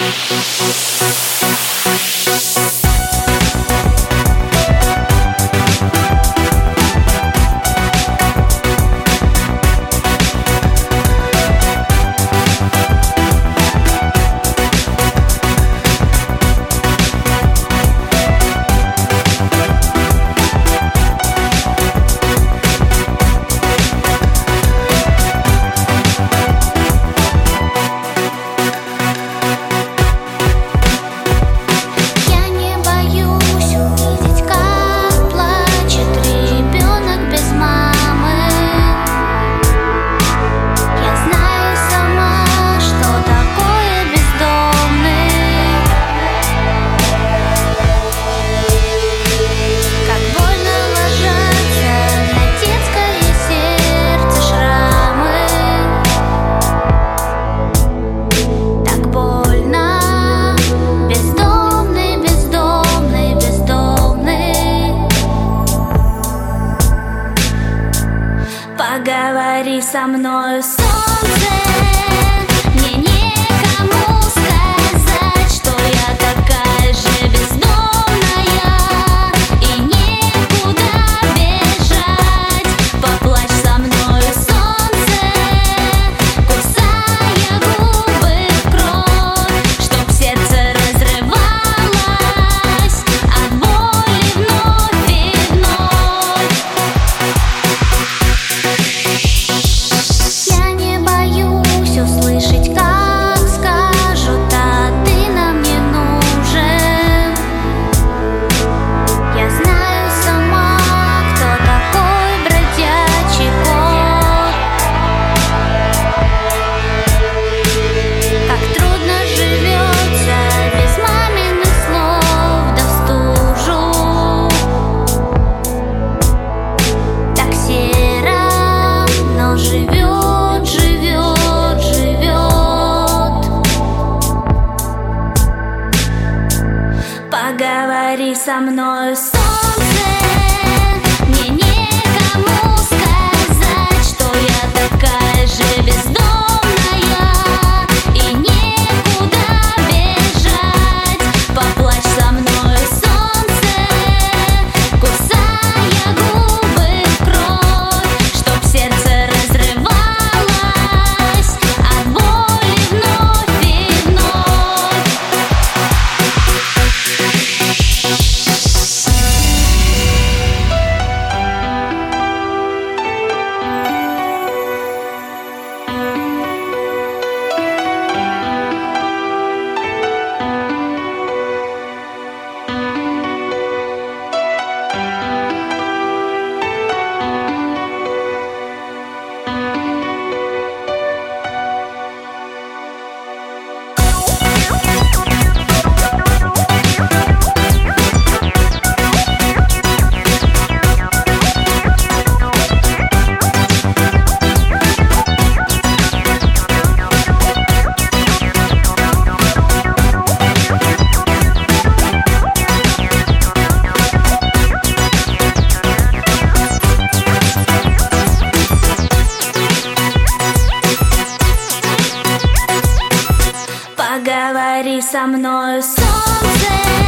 Поговори со мною, солнце. Мне некому сказать, что я такая же бездомная, и некуда бежать. Поплачь со мною, солнце, кусая губы в кровь, чтоб сердце разрывалось от боли вновь и вновь. Я не боюсь услышать, как скажут, а ты нам не нужен. Я знаю сама, кто такой бродячий кот. Как трудно живется без маминых слов, да в стужу. Так серо, но живет, живет, живет. Поговори со мною, солнце. Мне некому сказать, что я такая же бездомная, и некуда бежать. Поплачь со мною, солнце, кусая губы в кровь, чтоб сердце разрывалось от боли вновь и вновь. Поговори со мною, солнце.